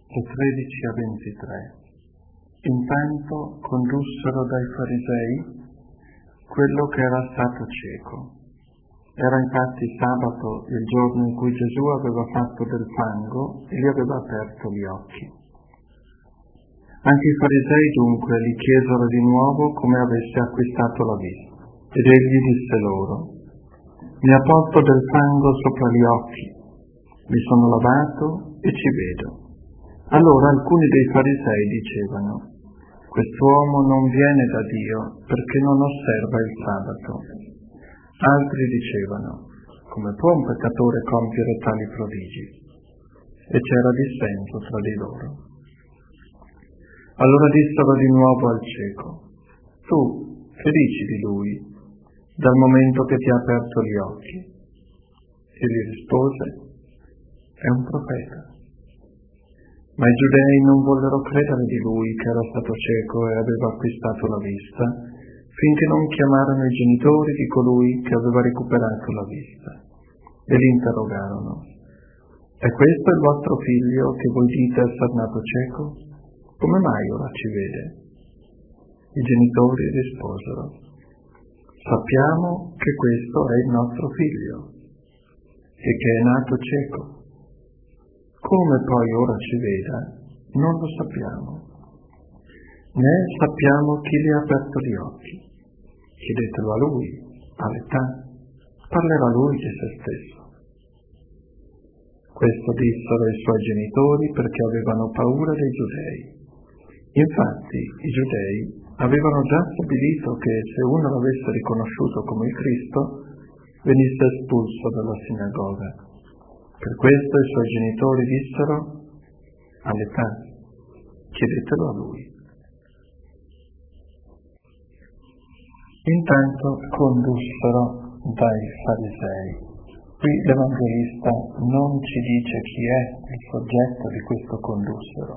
e 13 a 23. Intanto condussero dai farisei quello che era stato cieco. Era infatti sabato, il giorno in cui Gesù aveva fatto del fango e gli aveva aperto gli occhi. Anche i farisei dunque gli chiesero di nuovo come avesse acquistato la vista. Ed egli disse loro: mi ha posto del fango sopra gli occhi, mi sono lavato e ci vedo. Allora alcuni dei farisei dicevano: quest'uomo non viene da Dio perché non osserva il sabato. Altri dicevano: come può un peccatore compiere tali prodigi? E c'era dissenso tra di loro. Allora dissero di nuovo al cieco: tu che dici di lui, dal momento che ti ha aperto gli occhi? Egli rispose: è un profeta. Ma i giudei non vollero credere di lui che era stato cieco e aveva acquistato la vista, finché non chiamarono i genitori di colui che aveva recuperato la vista, e li interrogarono: è questo il vostro figlio che voi dite essere nato cieco? Come mai ora ci vede? I genitori risposero: sappiamo che questo è il nostro figlio e che è nato cieco. Come poi ora ci veda, non lo sappiamo, né sappiamo chi gli ha aperto gli occhi. Chiedetelo a lui, all'età, parlerà lui di se stesso. Questo dissero i suoi genitori perché avevano paura dei giudei. Infatti i giudei avevano già stabilito che se uno l'avesse riconosciuto come il Cristo, venisse espulso dalla sinagoga. Per questo i suoi genitori dissero: all'età, chiedetelo a lui. Intanto condussero dai farisei. Qui l'Evangelista non ci dice chi è il soggetto di questo condussero,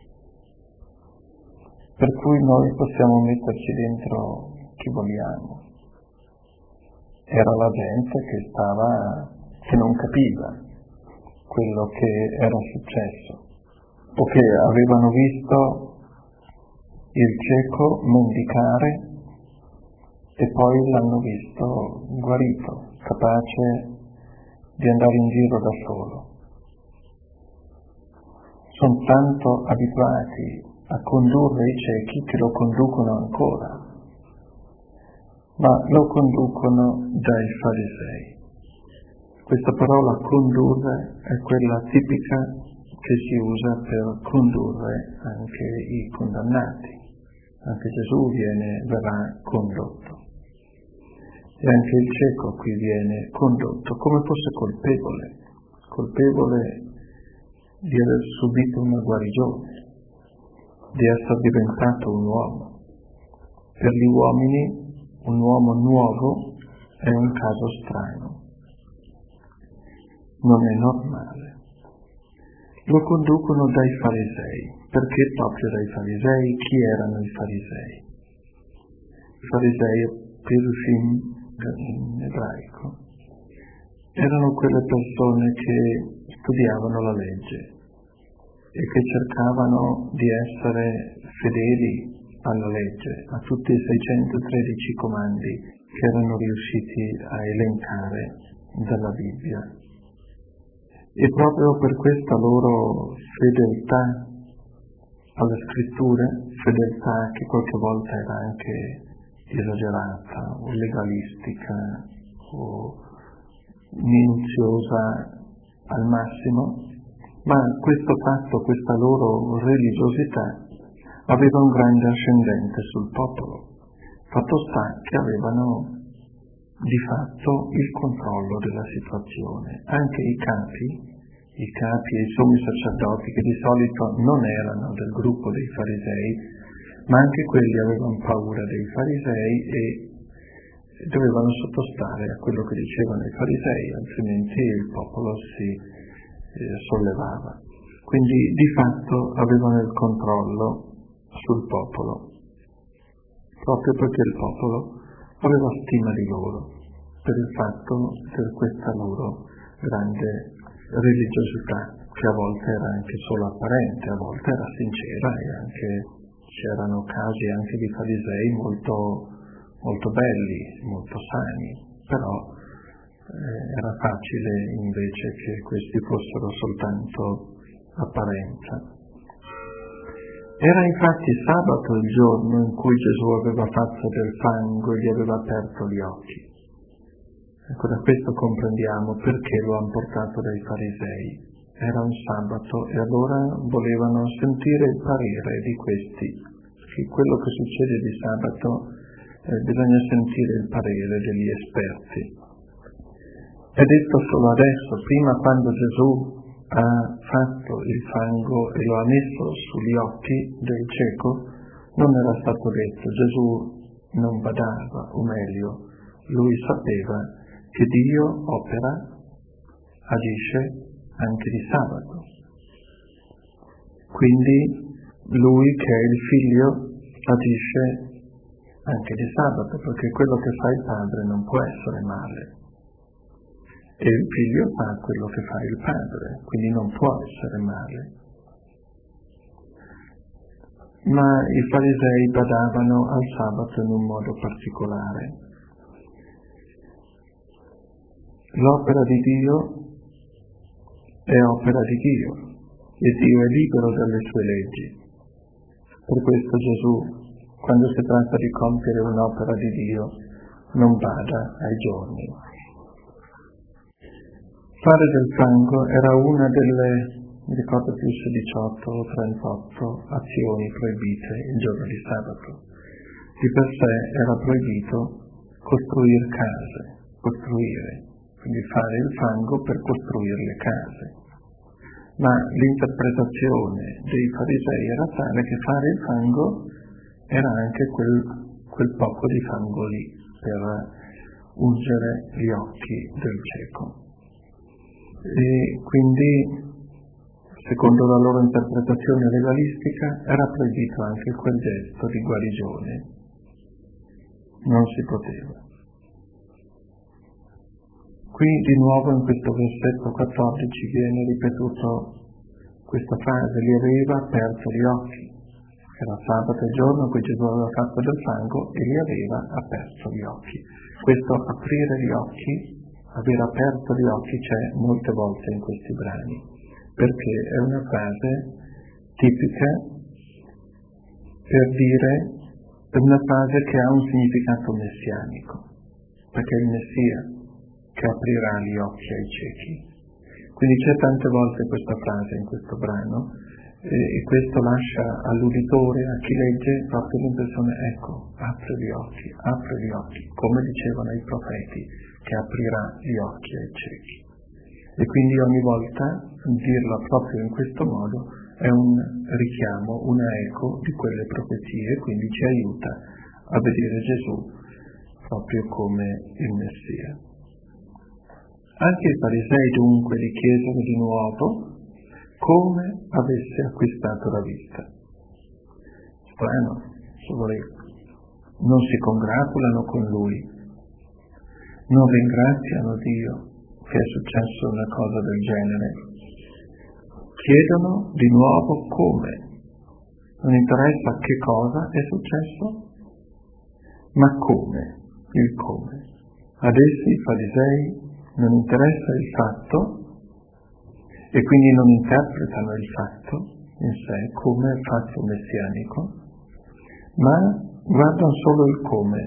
per cui noi possiamo metterci dentro chi vogliamo. Era la gente che non capiva quello che era successo, o che avevano visto il cieco mendicare e poi l'hanno visto guarito, capace di andare in giro da solo. Sono tanto abituati a condurre i ciechi che lo conducono ancora, ma lo conducono dai farisei. Questa parola condurre è quella tipica che si usa per condurre anche i condannati. Anche Gesù verrà condotto. E anche il cieco qui viene condotto come fosse colpevole di aver subito una guarigione, di essere diventato un uomo. Per gli uomini un uomo nuovo è un caso strano. Non è normale. Lo conducono dai farisei. Perché proprio dai farisei? Chi erano i farisei? I farisei, Pirushim in ebraico, erano quelle persone che studiavano la legge e che cercavano di essere fedeli alla legge, a tutti i 613 comandi che erano riusciti a elencare dalla Bibbia. E proprio per questa loro fedeltà alle scritture, fedeltà che qualche volta era anche esagerata o legalistica o minuziosa al massimo, ma questo fatto, questa loro religiosità aveva un grande ascendente sul popolo. Fatto sta che avevano di fatto il controllo della situazione. Anche i capi e i sommi sacerdoti, che di solito non erano del gruppo dei farisei, ma anche quelli avevano paura dei farisei e dovevano sottostare a quello che dicevano i farisei, altrimenti il popolo si sollevava. Quindi di fatto avevano il controllo sul popolo, proprio perché il popolo aveva stima di loro, per il fatto, per questa loro grande religiosità. che a volte era anche solo apparente, a volte era sincera, e anche c'erano casi anche di farisei molto belli, molto sani, però era facile invece che questi fossero soltanto apparenza. Era infatti sabato il giorno in cui Gesù aveva fatto del fango e gli aveva aperto gli occhi. Ecco, da questo comprendiamo perché lo hanno portato dai farisei. Era un sabato e allora volevano sentire il parere di questi. Perché quello che succede di sabato bisogna sentire il parere degli esperti. È detto solo adesso, prima quando Gesù ha fatto il fango e lo ha messo sugli occhi del cieco, non era stato detto. Gesù non badava, o meglio, lui sapeva che Dio opera, agisce anche di sabato. Quindi lui che è il figlio agisce anche di sabato, perché quello che fa il padre non può essere male. E il figlio fa quello che fa il padre, quindi non può essere male. Ma i farisei badavano al sabato in un modo particolare. L'opera di Dio è opera di Dio e Dio è libero dalle sue leggi. Per questo Gesù, quando si tratta di compiere un'opera di Dio, non bada ai giorni. Fare del fango era una delle, mi ricordo più se 18 o 38 azioni proibite il giorno di sabato. Di per sé era proibito costruire case, quindi fare il fango per costruire le case. Ma l'interpretazione dei farisei era tale che fare il fango era anche quel poco di fango lì per ungere gli occhi del cieco. E quindi, secondo la loro interpretazione legalistica, era proibito anche quel gesto di guarigione. Non si poteva. Qui di nuovo in questo versetto 14 viene ripetuto questa frase: gli aveva aperto gli occhi. Era sabato il giorno in cui Gesù aveva fatto del fango e gli aveva aperto gli occhi. Questo aprire gli occhi, aver aperto gli occhi, c'è molte volte in questi brani, perché è una frase tipica per dire, è una frase che ha un significato messianico, perché è il Messia che aprirà gli occhi ai ciechi. Quindi c'è tante volte questa frase in questo brano e questo lascia all'uditore, a chi legge, proprio l'impressione, ecco, apre gli occhi, come dicevano i profeti, che aprirà gli occhi ai ciechi. E quindi ogni volta dirla proprio in questo modo è un richiamo, una eco di quelle profezie, quindi ci aiuta a vedere Gesù proprio come il Messia. Anche i farisei dunque gli chiesero di nuovo come avesse acquistato la vista. Strano, se volete. Non si congratulano con lui, non ringraziano Dio che è successo una cosa del genere. Chiedono di nuovo come. Non interessa che cosa è successo, ma come, il come. Ad essi, i farisei, non interessa il fatto e quindi non interpretano il fatto in sé come il fatto messianico, ma guardano solo il come.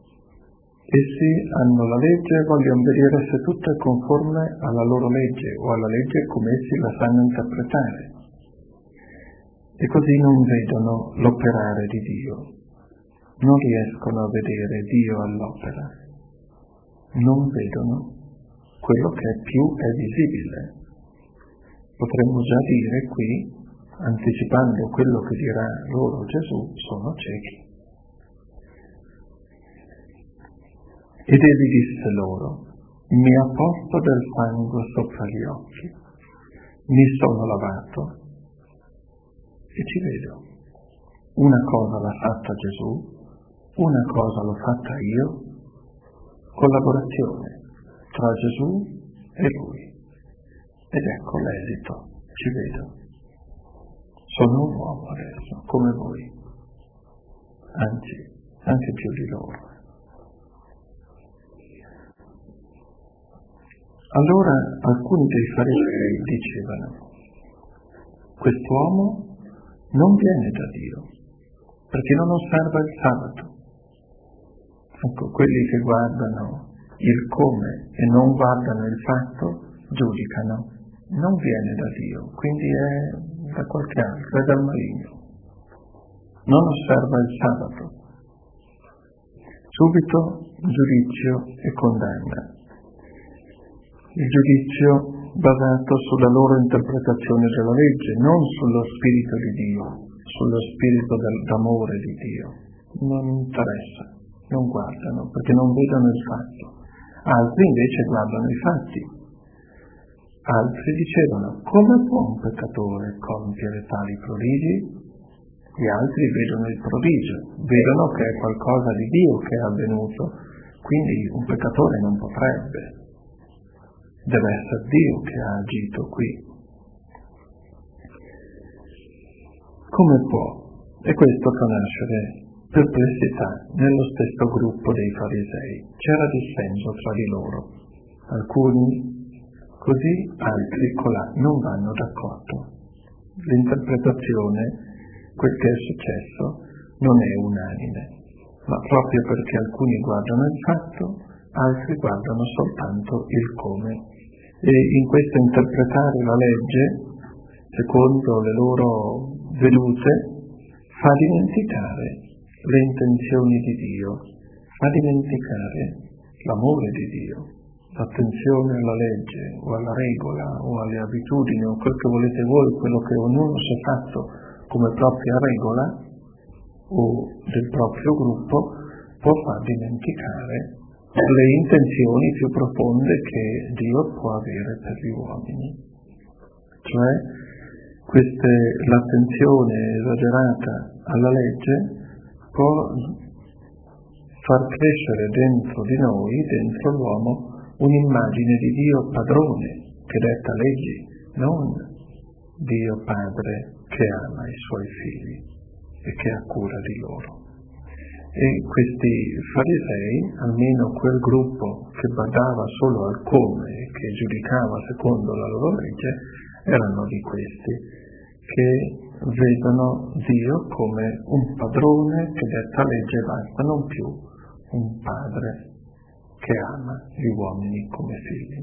Essi hanno la legge e vogliono vedere se tutto è conforme alla loro legge o alla legge come essi la sanno interpretare. E così non vedono l'operare di Dio, non riescono a vedere Dio all'opera, non vedono quello che più è visibile. Potremmo già dire qui, anticipando quello che dirà loro Gesù, sono ciechi. Ed egli disse loro: mi ha posto del fango sopra gli occhi, mi sono lavato e ci vedo. Una cosa l'ha fatta Gesù, una cosa l'ho fatta io, collaborazione tra Gesù e lui. Ed ecco l'esito. ci vedo. Sono un uomo adesso, come voi, anzi, anche più di loro. Allora alcuni dei farisei dicevano: quest'uomo non viene da Dio, perché non osserva il sabato. Ecco, quelli che guardano il come e non guardano il fatto, giudicano. Non viene da Dio, quindi è da qualche altro, è dal maligno. Non osserva il sabato. Subito giudizio e condanna. Il giudizio basato sulla loro interpretazione della legge, non sullo spirito di Dio, sullo spirito d'amore di Dio. Non interessa, non guardano, perché non vedono il fatto. Altri invece guardano i fatti. Altri dicevano: come può un peccatore compiere tali prodigi? Gli altri vedono il prodigio, vedono che è qualcosa di Dio che è avvenuto, quindi un peccatore non potrebbe. Deve essere Dio che ha agito qui. Come può? E questo fa nascere perplessità nello stesso gruppo dei farisei. C'era dissenso tra di loro. Alcuni così, altri colà non vanno d'accordo. L'interpretazione, quel che è successo, non è unanime, ma proprio perché alcuni guardano il fatto, altri guardano soltanto il come. E in questo interpretare la legge, secondo le loro vedute, fa dimenticare le intenzioni di Dio, fa dimenticare l'amore di Dio, l'attenzione alla legge o alla regola o alle abitudini o quel che volete voi, quello che ognuno si è fatto come propria regola o del proprio gruppo, può far dimenticare le intenzioni più profonde che Dio può avere per gli uomini. Cioè, l'attenzione esagerata alla legge può far crescere dentro di noi, dentro l'uomo, un'immagine di Dio padrone che detta leggi, non Dio padre che ama i suoi figli e che ha cura di loro. E questi farisei, almeno quel gruppo che badava solo al come e che giudicava secondo la loro legge, erano di questi che vedono Dio come un padrone che detta legge basta, non più un padre che ama gli uomini come figli.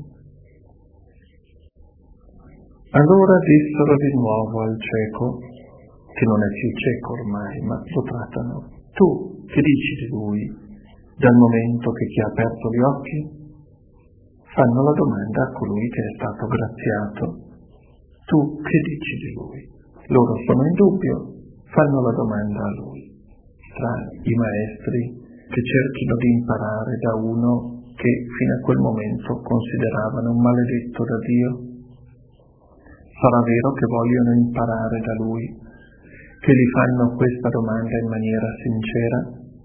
Allora dissero di nuovo al cieco, che non è più cieco ormai, ma lo trattano: tu che dici di lui, dal momento che ti ha aperto gli occhi? Fanno la domanda a colui che è stato graziato: tu che dici di lui? Loro sono in dubbio, fanno la domanda a lui. Tra i maestri che cerchino di imparare da uno che fino a quel momento consideravano un maledetto da Dio, sarà vero che vogliono imparare da lui, che gli fanno questa domanda in maniera sincera?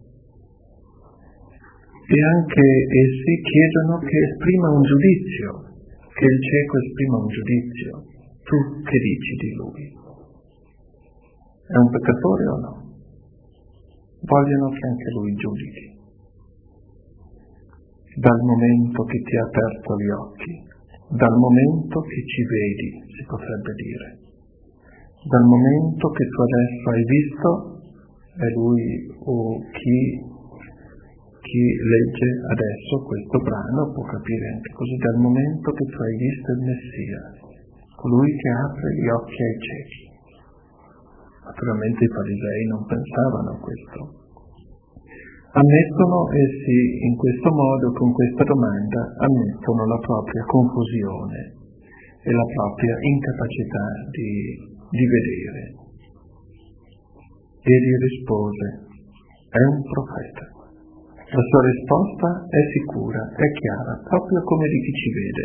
E anche essi chiedono che esprima un giudizio, che il cieco esprima un giudizio. Tu che dici di lui? È un peccatore o no? Vogliono che anche lui giudichi. Dal momento che ti ha aperto gli occhi, dal momento che ci vedi, si potrebbe dire, dal momento che tu adesso hai visto, è lui o chi legge adesso questo brano può capire anche così, dal momento che tu hai visto il Messia, colui che apre gli occhi ai ciechi. Naturalmente i farisei non pensavano a questo. Ammettono essi in questo modo, con questa domanda, ammettono la propria confusione e la propria incapacità di vedere. Egli rispose: è un profeta. La sua risposta è sicura, è chiara, proprio come di chi ci vede.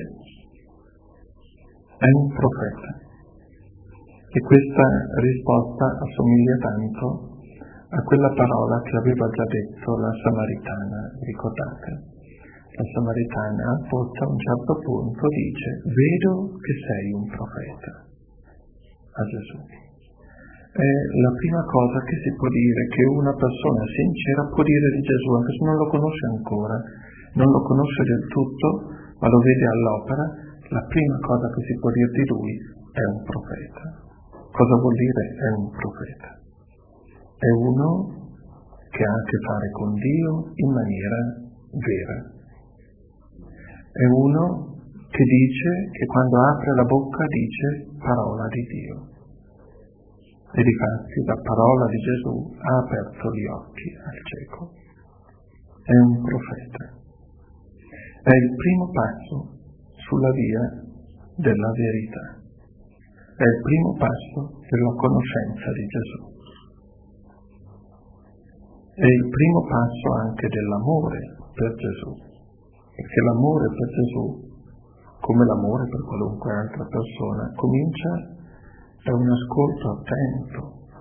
È un profeta. E questa risposta assomiglia tanto a quella parola che aveva già detto la Samaritana, ricordate? La Samaritana al pozzo a un certo punto dice: vedo che sei un profeta. a Gesù. È la prima cosa che si può dire, che una persona sincera può dire di Gesù, anche se non lo conosce ancora, non lo conosce del tutto, ma lo vede all'opera. La prima cosa che si può dire di lui è un profeta. Cosa vuol dire è un profeta? È uno che ha a che fare con Dio in maniera vera. È uno che dice, che quando apre la bocca dice parola di Dio. E difatti la parola di Gesù ha aperto gli occhi al cieco. È un profeta. È il primo passo sulla via della verità. È il primo passo della conoscenza di Gesù. È il primo passo anche dell'amore per Gesù, perché l'amore per Gesù, come l'amore per qualunque altra persona, comincia da un ascolto attento,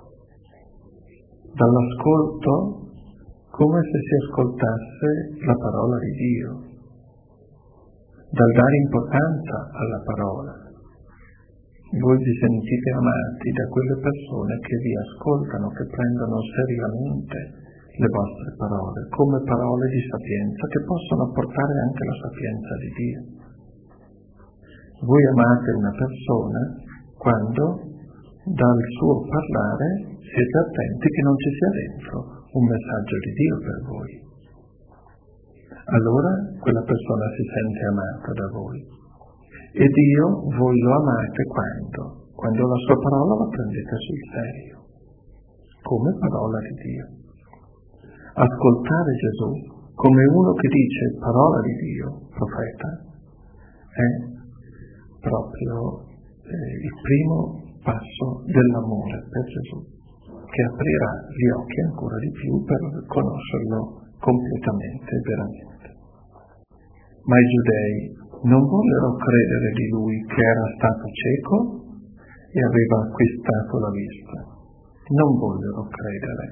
dall'ascolto come se si ascoltasse la parola di Dio, dal dare importanza alla parola. Voi vi sentite amati da quelle persone che vi ascoltano, che prendono seriamente le vostre parole, come parole di sapienza, che possono portare anche la sapienza di Dio. Voi amate una persona quando dal suo parlare siete attenti che non ci sia dentro un messaggio di Dio per voi. Allora quella persona si sente amata da voi. E Dio voi lo amate quando la sua parola la prendete sul serio, come parola di Dio. Ascoltare Gesù come uno che dice parola di Dio, profeta, è proprio il primo passo dell'amore per Gesù, che aprirà gli occhi ancora di più per conoscerlo completamente e veramente. Ma i giudei non vollero credere di lui che era stato cieco e aveva acquistato la vista. Non vollero credere.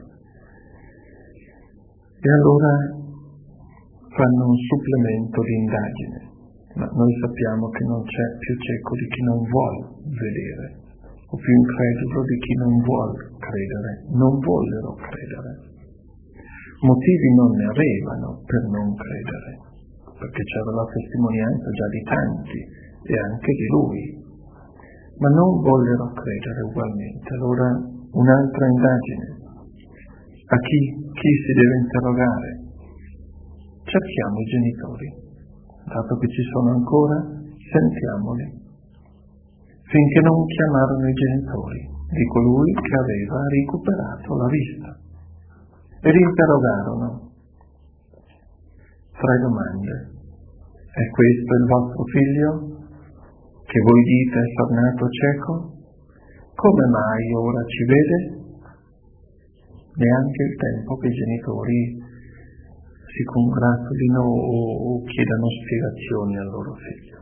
E allora fanno un supplemento di indagine. Ma noi sappiamo che non c'è più cieco di chi non vuol vedere, o più incredulo di chi non vuol credere. Non vollero credere. Motivi non ne avevano per non credere, perché c'era la testimonianza già di tanti e anche di lui, ma non vollero credere ugualmente. Allora un'altra indagine. A chi si deve interrogare? Cerchiamo i genitori, dato che ci sono ancora, sentiamoli, finché non chiamarono i genitori di colui che aveva recuperato la vista e li interrogarono. 3 domande. È questo il vostro figlio, che voi dite è tornato cieco? Come mai ora ci vede? Neanche il tempo che i genitori si congratulino o chiedano spiegazioni al loro figlio.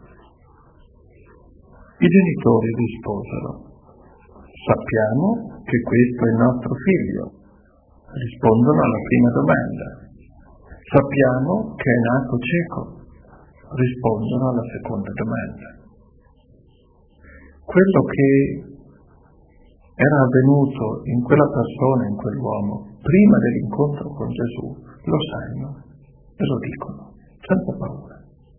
I genitori risposero: sappiamo che questo è il nostro figlio. Rispondono alla prima domanda. Sappiamo che è nato cieco. Rispondono alla seconda domanda. Quello che era avvenuto in quella persona, in quell'uomo, prima dell'incontro con Gesù, lo sanno e lo dicono, senza paura.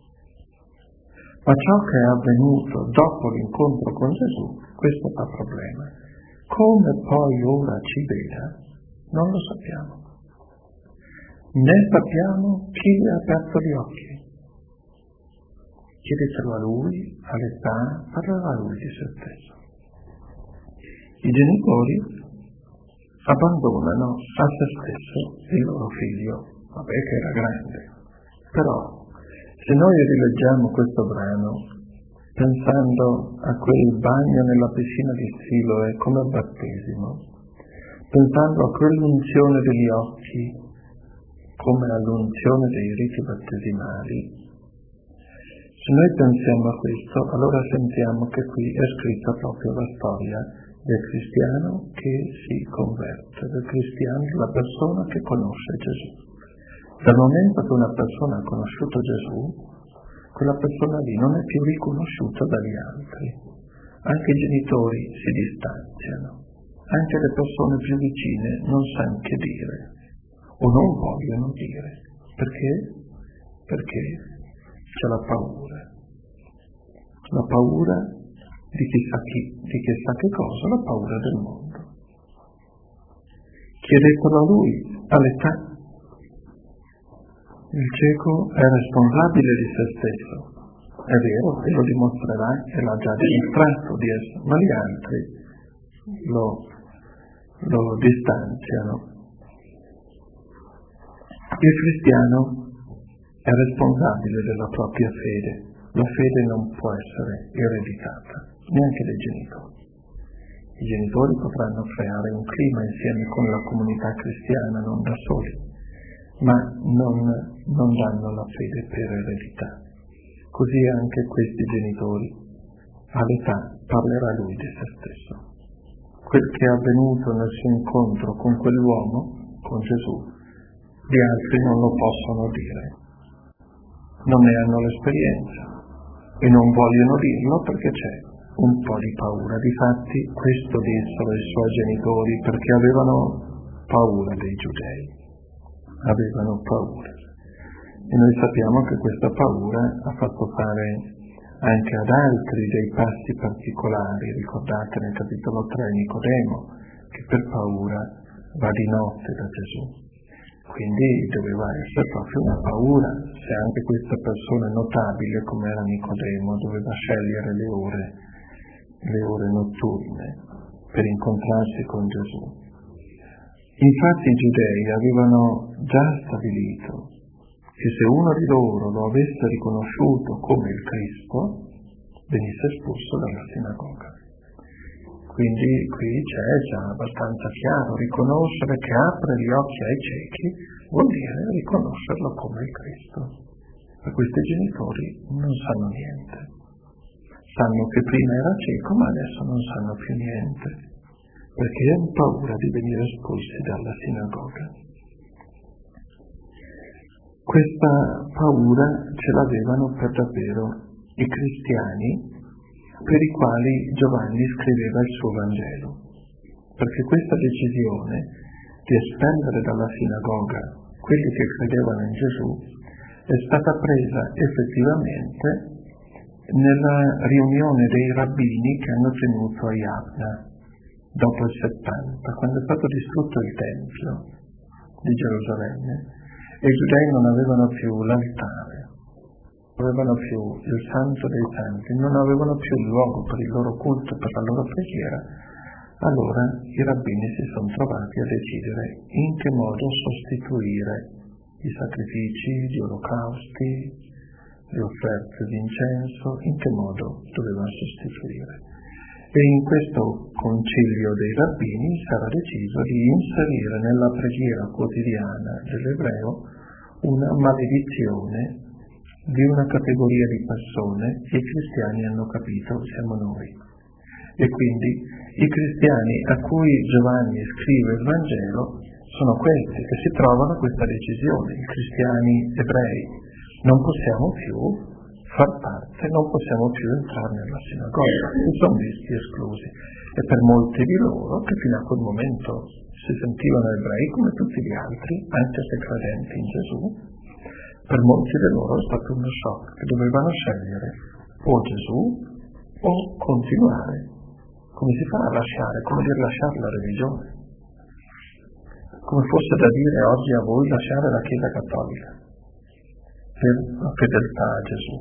Ma ciò che è avvenuto dopo l'incontro con Gesù, questo fa problema. Come poi ora ci veda, non lo sappiamo. Né sappiamo chi gli ha aperto gli occhi. Chiedetelo a lui, all'età, parlerà lui di se stesso. I genitori abbandonano a se stesso il loro figlio, vabbè che era grande. Però, se noi rileggiamo questo brano, pensando a quel bagno nella piscina di Siloe come battesimo, pensando a quell'unzione degli occhi come all'unzione dei riti battesimali, se noi pensiamo a questo, allora sentiamo che qui è scritta proprio la storia del cristiano che si converte, del cristiano, della persona che conosce Gesù. Dal momento che una persona ha conosciuto Gesù, quella persona lì non è più riconosciuta dagli altri. anche i genitori si distanziano, anche le persone più vicine non sanno che dire o non vogliono dire. Perché? Perché c'è la paura di chissà che cosa, la paura del mondo. Chiedetelo a lui, all'età. Il cieco è responsabile di se stesso, è vero, e lo dimostrerà e l'ha già dimostrato di essere, ma gli altri lo distanziano. Il cristiano è responsabile della propria fede. La fede non può essere ereditata, neanche dai genitori. I genitori potranno creare un clima insieme con la comunità cristiana, non da soli, ma non danno la fede per eredità. Così anche questi genitori, all'età, parlerà lui di se stesso. Quel che è avvenuto nel suo incontro con quell'uomo, con Gesù, gli altri non lo possono dire. Non ne hanno l'esperienza e non vogliono dirlo perché c'è un po' di paura. Difatti questo dissero i suoi genitori perché avevano paura dei giudei. Avevano paura. E noi sappiamo che questa paura ha fatto fare anche ad altri dei passi particolari. Ricordate nel capitolo 3 Nicodemo, che per paura va di notte da Gesù. Quindi doveva essere proprio una paura. Se anche questa persona notabile come era Nicodemo doveva scegliere le ore notturne per incontrarsi con Gesù. Infatti i giudei avevano già stabilito che se uno di loro lo avesse riconosciuto come il Cristo, venisse espulso dalla sinagoga. Quindi qui c'è già abbastanza chiaro, riconoscere che apre gli occhi ai ciechi vuol dire riconoscerlo come il Cristo. E questi genitori non sanno niente. Sanno che prima era cieco, ma adesso non sanno più niente, perché hanno paura di venire espulsi dalla sinagoga. Questa paura ce l'avevano per davvero i cristiani per i quali Giovanni scriveva il suo Vangelo, perché questa decisione di espellere dalla sinagoga quelli che credevano in Gesù è stata presa effettivamente nella riunione dei rabbini che hanno tenuto a Yavna dopo il 70, quando è stato distrutto il Tempio di Gerusalemme e i giudei non avevano più l'altare, non avevano più il Santo dei Santi, non avevano più il luogo per il loro culto, per la loro preghiera. Allora i rabbini si sono trovati a decidere in che modo sostituire i sacrifici, gli olocausti, le offerte di incenso, in che modo dovevano sostituire. E in questo concilio dei rabbini sarà deciso di inserire nella preghiera quotidiana dell'ebreo una maledizione di una categoria di persone che i cristiani hanno capito siamo noi. E quindi i cristiani a cui Giovanni scrive il Vangelo sono questi che si trovano a questa decisione. I cristiani ebrei non possiamo più far parte, non possiamo più entrare nella sinagoga, si sono visti esclusi. E per molti di loro, che fino a quel momento si sentivano ebrei come tutti gli altri, anche se credenti in Gesù, per molti di loro è stato uno shock, che dovevano scegliere o Gesù o continuare. Come si fa a lasciare? Come dire lasciare la religione? Come fosse da dire oggi a voi lasciare la Chiesa Cattolica per la fedeltà a Gesù.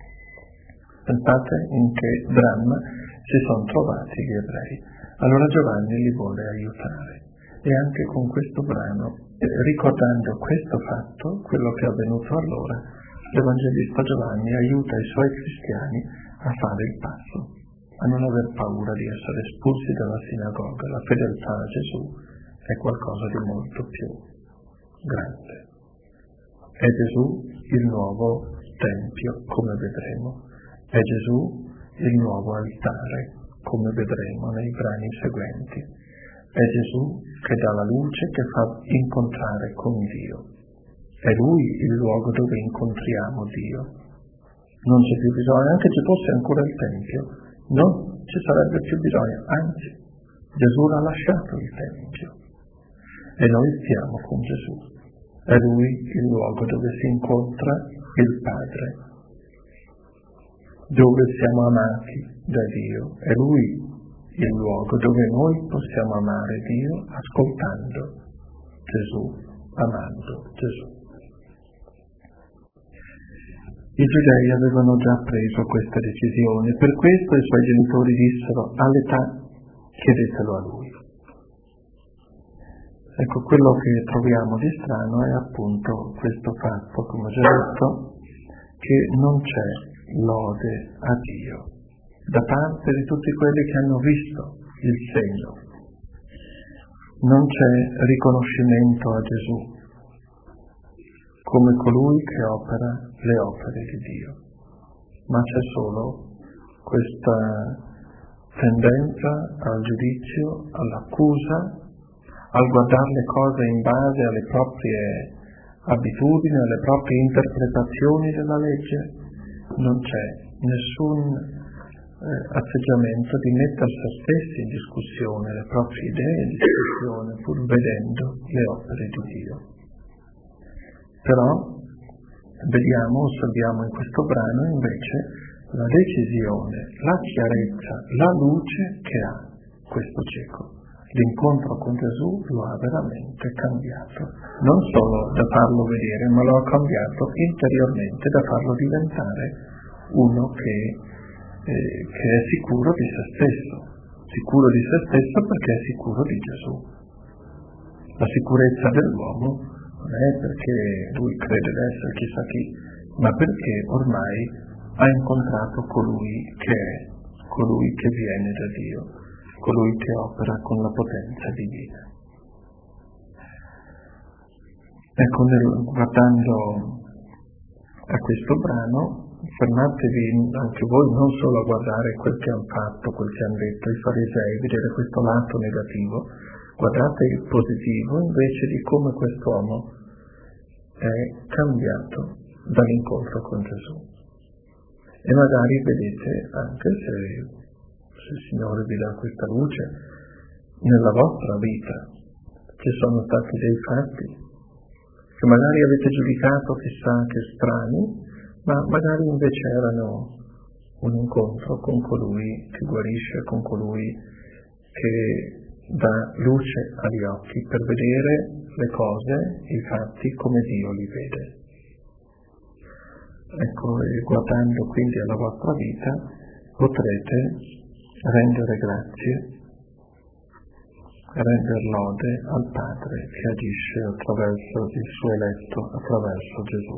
Pensate in che dramma si sono trovati gli ebrei. Allora Giovanni li vuole aiutare e anche con questo brano, ricordando questo fatto, quello che è avvenuto allora, l'Evangelista Giovanni aiuta i suoi cristiani a fare il passo, a non aver paura di essere espulsi dalla sinagoga. La fedeltà a Gesù è qualcosa di molto più grande. È Gesù il nuovo Tempio, come vedremo. È Gesù il nuovo altare, come vedremo nei brani seguenti. È Gesù che dà la luce, che fa incontrare con Dio. È Lui il luogo dove incontriamo Dio. Non c'è più bisogno, anche se fosse ancora il Tempio, non ci sarebbe più bisogno, anzi, Gesù l'ha lasciato il Tempio e noi stiamo con Gesù. È Lui il luogo dove si incontra il Padre, dove siamo amati da Dio. È Lui il luogo dove noi possiamo amare Dio ascoltando Gesù, amando Gesù. I giudei avevano già preso questa decisione, per questo i suoi genitori dissero: all'età chiedetelo a Lui. Ecco, quello che troviamo di strano è appunto questo fatto, come ho già detto, che non c'è lode a Dio da parte di tutti quelli che hanno visto il segno. Non c'è riconoscimento a Gesù come colui che opera le opere di Dio, ma c'è solo questa tendenza al giudizio, all'accusa, al guardare le cose in base alle proprie abitudini, alle proprie interpretazioni della legge. Non c'è nessun atteggiamento di mettere se stessi in discussione, le proprie idee in discussione, pur vedendo le opere di Dio. Però vediamo, osserviamo in questo brano invece la decisione, la chiarezza, la luce che ha questo cieco. L'incontro con Gesù lo ha veramente cambiato, non solo da farlo vedere, ma lo ha cambiato interiormente, da farlo diventare uno che è sicuro di se stesso perché è sicuro di Gesù. La sicurezza dell'uomo non è perché lui crede di essere chissà chi, ma perché ormai ha incontrato colui che è, colui che viene da Dio, colui che opera con la potenza divina. Ecco, guardando a questo brano, fermatevi anche voi non solo a guardare quel che hanno fatto, quel che hanno detto i farisei, vedere questo lato negativo, guardate il positivo invece di come quest'uomo è cambiato dall'incontro con Gesù. E magari vedete, anche se il Signore vi dà questa luce, nella vostra vita ci sono stati dei fatti che magari avete giudicato chissà che strani, ma magari invece erano un incontro con colui che guarisce, con colui che dà luce agli occhi per vedere le cose, i fatti come Dio li vede. Ecco, guardando quindi alla vostra vita potrete rendere grazie, rendere lode al Padre che agisce attraverso il suo eletto, attraverso Gesù.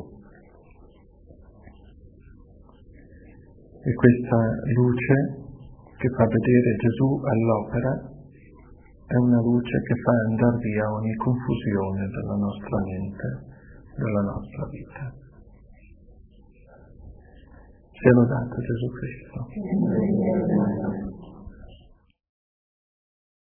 E questa luce che fa vedere Gesù all'opera è una luce che fa andare via ogni confusione della nostra mente, della nostra vita. Sia lodato Gesù Cristo.